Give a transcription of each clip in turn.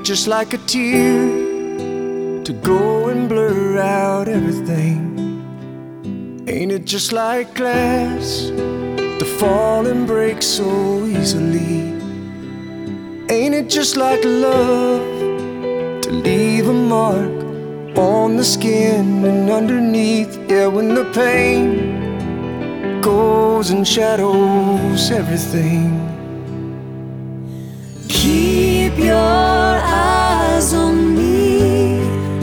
just like a tear to go and blur out everything? Ain't it just like glass to fall and break so easily? Ain't it just like love to leave a mark on the skin and underneath? Yeah, when the pain goes and shadows everything. Keep your eyes on me.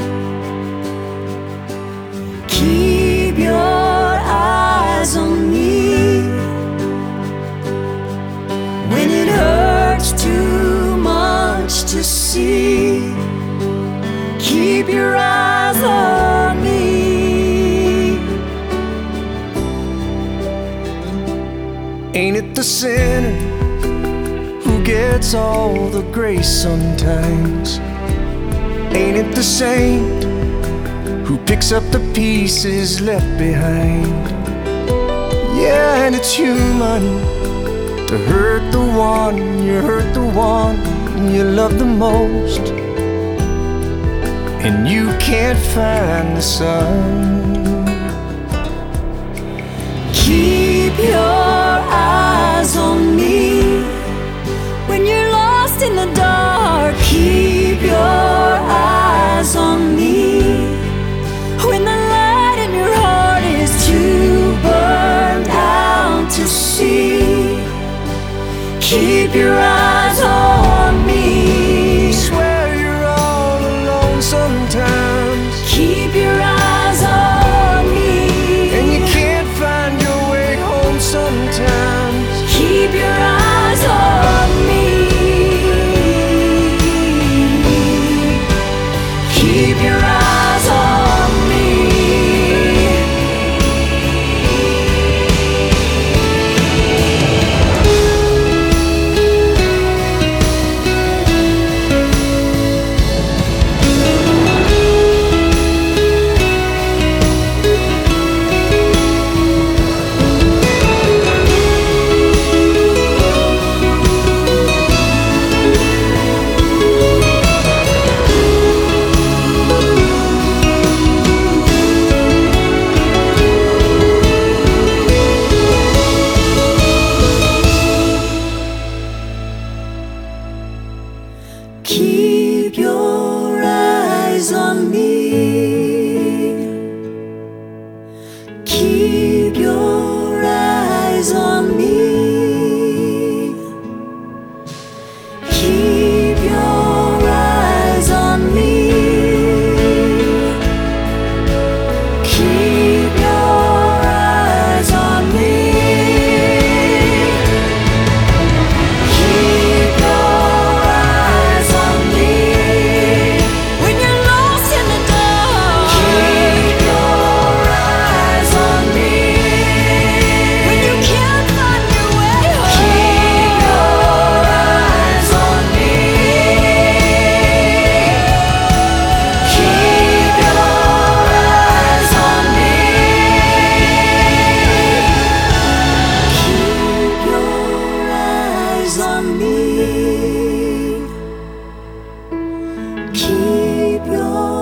Keep your eyes on me. When it hurts too much to see, keep your eyes on me. Ain't it the sinner who gets all the grace sometimes? Ain't it the saint who picks up the pieces left behind? Yeah, and it's human to hurt the one you hurt, the one you love the most, and you can't find the sun. Keep your eyes on me. When you're lost in the dark, keep your eyes on me. When the light in your heart is too burned out to see, keep your eyes on me. Swear you're all alone sometimes. Keep your eyes on me. And you can't find your way home sometimes. Keep your eyes on me. Keep your eyes on me. Keep your eyes on me. Keep your eyes on me. Keep your eyes on me. Keep your eyes on me. Keep your eyes on me. When you're lost in the dark, keep your eyes on me. When you can't find your way home, keep your eyes on me. Keep your eyes on me. Keep your eyes on me. Keep your